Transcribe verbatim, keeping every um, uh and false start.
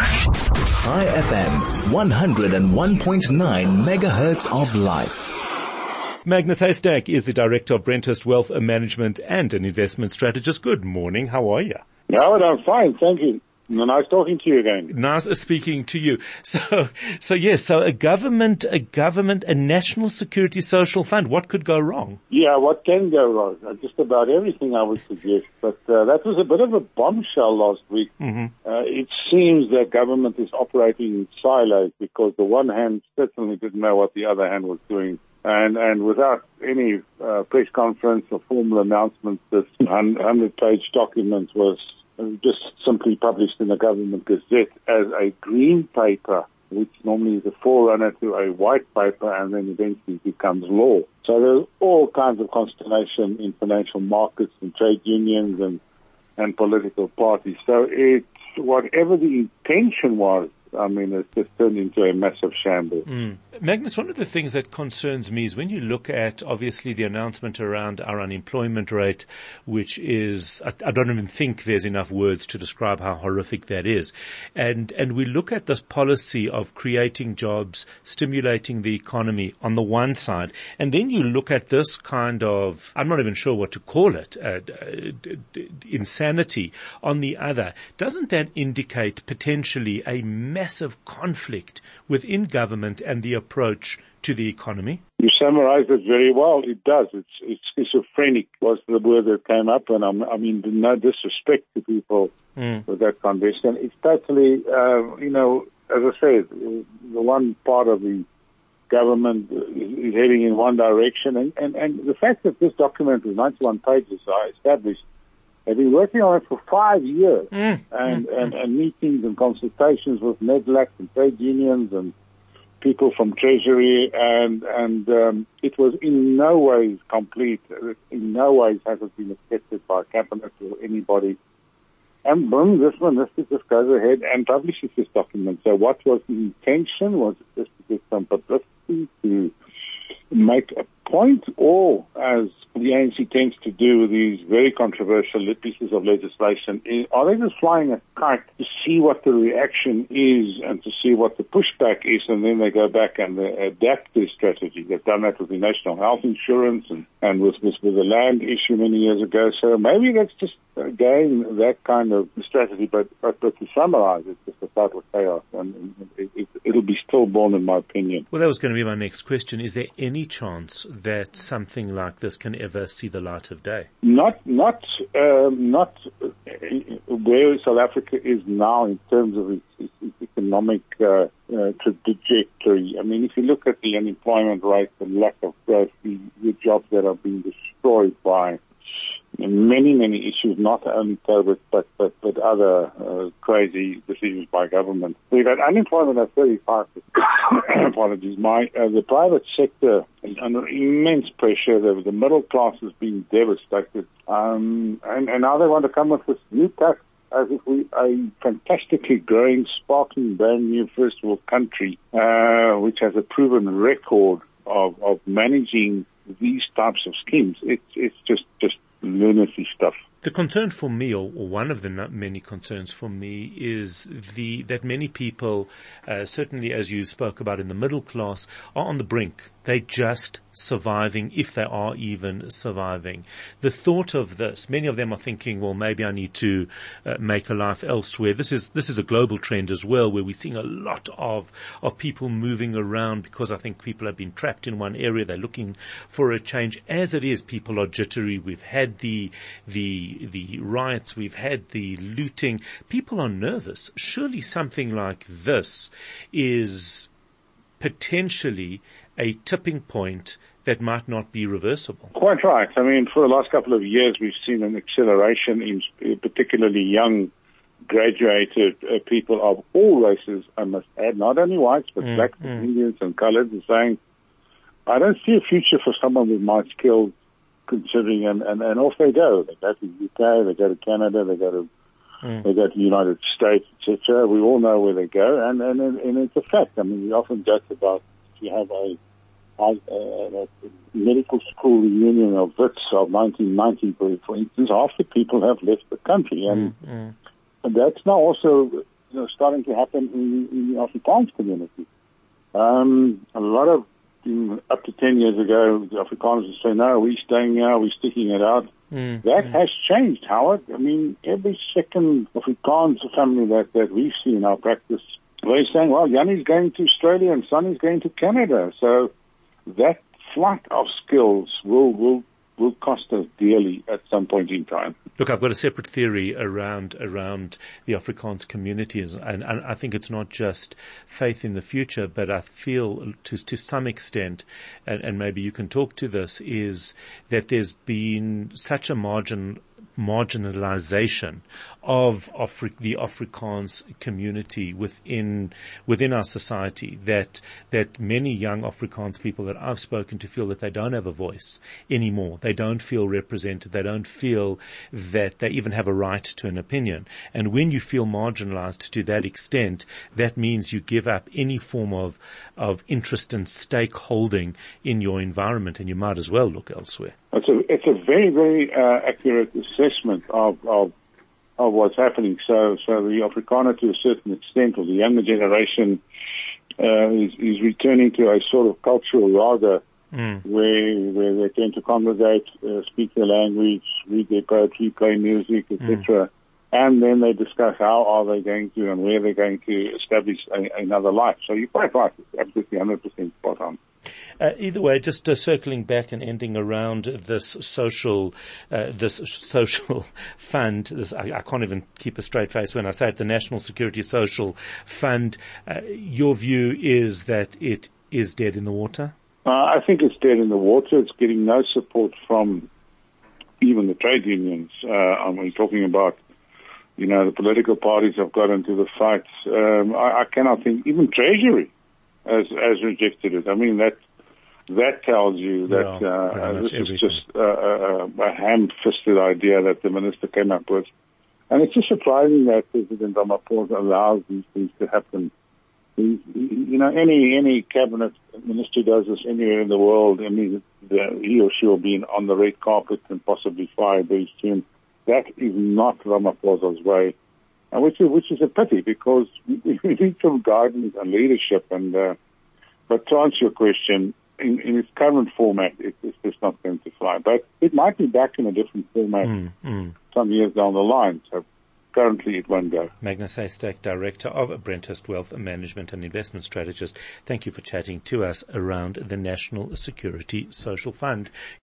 High F M, one oh one point nine megahertz of life. Magnus Haystack is the Director of Brenthurst Wealth Management and an investment strategist. Good morning. How are you? Howard, I'm fine. Thank you. Nice talking to you again. Nice speaking to you. So, so yes, so a government, a government, a national security social fund. What could go wrong? Yeah, what can go wrong? Just about everything, I would suggest. But uh, that was a bit of a bombshell last week. Mm-hmm. Uh, it seems that government is operating in silos because the one hand certainly didn't know what the other hand was doing. And, and without any uh, press conference or formal announcements, this hundred-page document was just simply published in the Government Gazette as a green paper, which normally is a forerunner to a white paper and then eventually becomes law. So there's all kinds of consternation in financial markets and trade unions and, and political parties. So it's whatever the intention was, I mean, it's just turned into a massive shambles. Mm. Magnus, one of the things that concerns me is when you look at, obviously, the announcement around our unemployment rate, which is, I, I don't even think there's enough words to describe how horrific that is. And, and we look at this policy of creating jobs, stimulating the economy on the one side, and then you look at this kind of, I'm not even sure what to call it, uh, uh, insanity on the other. Doesn't that indicate potentially a massive conflict within government and the approach to the economy? You summarized it very well. It does. It's, it's schizophrenic was the word that came up, and I'm, I mean, no disrespect to people mm. with that condition. It's totally, uh, you know, as I said, the one part of the government is heading in one direction, and, and, and the fact that this document is ninety-one pages, I established, I've been working on it for five years, mm. and, mm. and, and meetings and consultations with NEDLAC and trade unions and people from Treasury, and and um, it was in no ways complete. In no ways has it been accepted by Cabinet or anybody. And boom, this minister just goes ahead and publishes this document. So what was the intention? Was it just to get some publicity, to make a point, or, as the A N C tends to do with these very controversial pieces of legislation, is, are they just flying a kite to see what the reaction is and to see what the pushback is, and then they go back and they adapt their strategy? They've done that with the national health insurance and, and with, with, with the land issue many years ago. So maybe that's just, again, that kind of strategy. But, but, but to summarize, it's just a total chaos, and it, it, it'll be stillborn, in my opinion. Well, that was going to be my next question. Is there any chance that something like this can ever see the light of day? Not, not, um, not where South Africa is now in terms of its, its, its economic uh, uh, trajectory. I mean, if you look at the unemployment rate, the lack of growth, the, the jobs that are being destroyed by many, many issues, not only COVID, but, but, but other uh, crazy decisions by government. We've had unemployment at thirty-five percent. Apologies. My, uh, the private sector is under immense pressure. The, the middle class is being devastated. Um, and, and now they want to come up with new tax as if we are a fantastically growing, sparkling, brand new first world country, uh, which has a proven record of, of managing these types of schemes. It's, it's just, just lunacy stuff. The concern for me, or, or one of the many concerns for me, is the that many people, uh, certainly as you spoke about in the middle class, are on the brink. They're just surviving, if they are even surviving. The thought of this, many of them are thinking, well, maybe I need to uh, make a life elsewhere. This is this is a global trend as well, where we're seeing a lot of of people moving around because I think people have been trapped in one area. They're looking for a change. As it is, people are jittery. We've had the the the riots. We've had the looting. People are nervous. Surely something like this is potentially a tipping point that might not be reversible. Quite right. I mean, for the last couple of years, we've seen an acceleration in particularly young, graduated uh, people of all races, I must add, not only whites, but mm, blacks, mm. Indians and colored, and saying, I don't see a future for someone with my skills, considering, and, and, and off they go. They go to the U K, they go to Canada, they go to Mm. They go to the United States, et cetera. We all know where they go, and, and, and it's a fact. I mean, we often joke about if you have a, a, a medical school reunion of Wits of nineteen ninety, for instance, half the people have left the country, and, mm. and that's now also uh, starting to happen in, in the Afrikaans community. Um, a lot of, in, up to ten years ago, the Afrikaners would say, no, we're staying here, we're sticking it out. Mm, that mm. has changed, Howard. I mean, every second Afrikaans family that, that we see in our practice, they're saying, well, Jannie's going to Australia and Sonny's going to Canada. So that flight of skills will, will, will cost us dearly at some point in time. Look, I've got a separate theory around around the Afrikaans communities, and, and I think it's not just faith in the future, but I feel to to some extent, and, and maybe you can talk to this, is that there's been such a margin marginalization of Afri- the Afrikaans community within within our society that that many young Afrikaans people that I've spoken to feel that they don't have a voice anymore. They don't feel represented. They don't feel that they even have a right to an opinion. And when you feel marginalized to that extent, that means you give up any form of of interest and stakeholding in your environment, and you might as well look elsewhere. It's a, it's a very, very uh, accurate assessment of, of of what's happening. So, so the Afrikaner, to a certain extent, or the younger generation, uh, is, is returning to a sort of cultural raga, mm. where where they tend to congregate, uh, speak their language, read their poetry, play music, et cetera, mm. and then they discuss how are they going to and where they're going to establish a, another life. So you're quite right; it's absolutely one hundred percent spot on. Uh, either way, just uh, circling back and ending around this social, uh, this social fund. This, I, I can't even keep a straight face when I say it. The National Security Social Fund. Uh, your view is that it is dead in the water? Uh, I think it's dead in the water. It's getting no support from even the trade unions. Uh, I'm talking about, you know, the political parties have got into the fight. Um, I, I cannot think even Treasury has, has rejected it. I mean, that that tells you that yeah, uh, this everything. is just uh, a, a ham-fisted idea that the minister came up with. And it's just surprising that President Ramaphosa allows these things to happen. He, you know, any any cabinet minister does this anywhere in the world, I mean, the, he or she will be on the red carpet and possibly fired very soon. That is not Ramaphosa's way, and which is which is a pity, because we need some guidance and leadership. And uh, but to answer your question, in, in its current format, it, it's just not going to fly. But it might be back in a different format mm, mm. some years down the line. So currently, it won't go. Magnus Haystack, Director of Brenthurst Wealth Management and Investment Strategist. Thank you for chatting to us around the National Security Social Fund.